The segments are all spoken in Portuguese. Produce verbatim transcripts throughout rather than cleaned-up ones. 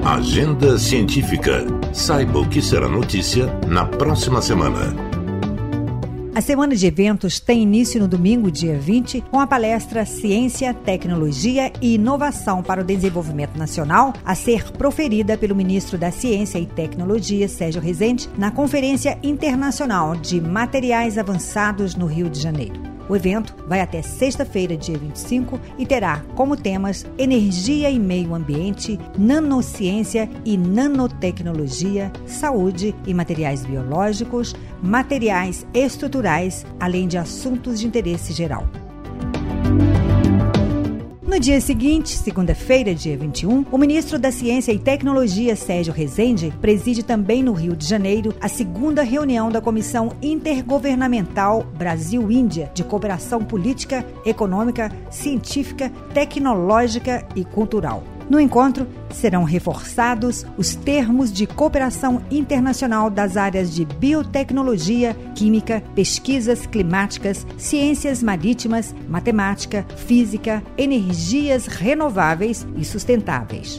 Agenda Científica. Saiba o que será notícia na próxima semana. A semana de eventos tem início no domingo, dia vinte, com a palestra Ciência, Tecnologia e Inovação para o Desenvolvimento Nacional, a ser proferida pelo ministro da Ciência e Tecnologia, Sérgio Rezende, na Conferência Internacional de Materiais Avançados no Rio de Janeiro. O evento vai até sexta-feira, dia vinte e cinco, e terá como temas energia e meio ambiente, nanociência e nanotecnologia, saúde e materiais biológicos, materiais estruturais, além de assuntos de interesse geral. No dia seguinte, segunda-feira, dia vinte e um, o ministro da Ciência e Tecnologia, Sérgio Rezende, preside também no Rio de Janeiro a segunda reunião da Comissão Intergovernamental Brasil-Índia de Cooperação Política, Econômica, Científica, Tecnológica e Cultural. No encontro, serão reforçados os termos de cooperação internacional das áreas de biotecnologia, química, pesquisas climáticas, ciências marítimas, matemática, física, energias renováveis e sustentáveis.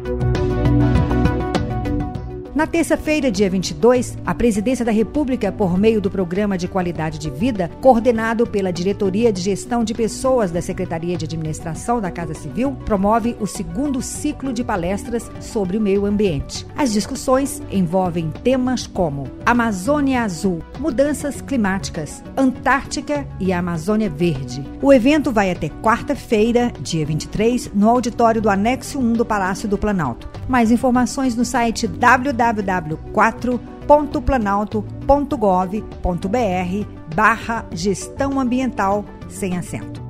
Na terça-feira, dia vinte e dois, a Presidência da República, por meio do Programa de Qualidade de Vida, coordenado pela Diretoria de Gestão de Pessoas da Secretaria de Administração da Casa Civil, promove o segundo ciclo de palestras sobre o meio ambiente. As discussões envolvem temas como Amazônia Azul, mudanças climáticas, Antártica e a Amazônia Verde. O evento vai até quarta-feira, dia vinte e três, no auditório do Anexo um do Palácio do Planalto. Mais informações no site w w w ponto quatro ponto planalto ponto gov ponto b r barra gestão ambiental sem acento.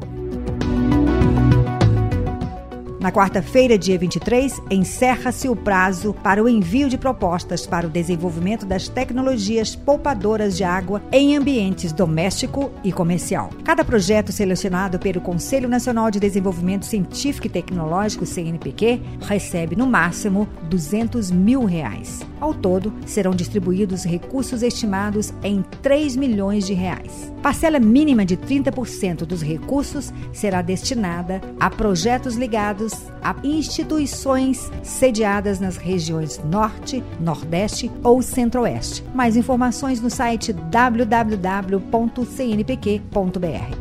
Na quarta-feira, dia vinte e três, encerra-se o prazo para o envio de propostas para o desenvolvimento das tecnologias poupadoras de água em ambientes doméstico e comercial. Cada projeto selecionado pelo Conselho Nacional de Desenvolvimento Científico e Tecnológico, C N P Q, recebe no máximo duzentos mil reais. Ao todo, serão distribuídos recursos estimados em três milhões de reais. Parcela mínima de trinta por cento dos recursos será destinada a projetos ligados a instituições sediadas nas regiões Norte, Nordeste ou Centro-Oeste. Mais informações no site w w w ponto c n p q ponto b r.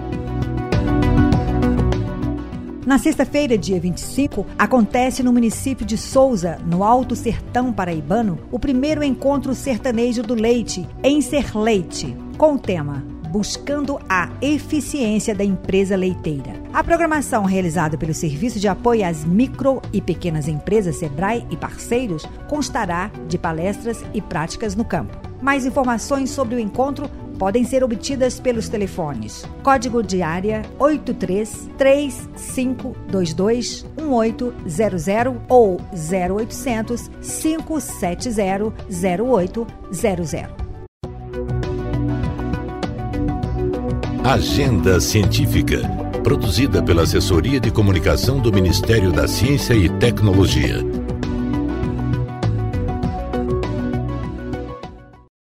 Na sexta-feira, dia vinte e cinco, acontece no município de Souza, no Alto Sertão Paraibano, o primeiro encontro sertanejo do leite, em Ser Leite, com o tema Buscando a Eficiência da Empresa Leiteira. A programação realizada pelo Serviço de Apoio às Micro e Pequenas Empresas, SEBRAE e parceiros, constará de palestras e práticas no campo. Mais informações sobre o encontro podem ser obtidas pelos telefones código de área oito três três cinco dois dois um oito zero zero ou zero oitocentos cinco sete zero zero oito zero zero. Agenda Científica, produzida pela Assessoria de Comunicação do Ministério da Ciência e Tecnologia.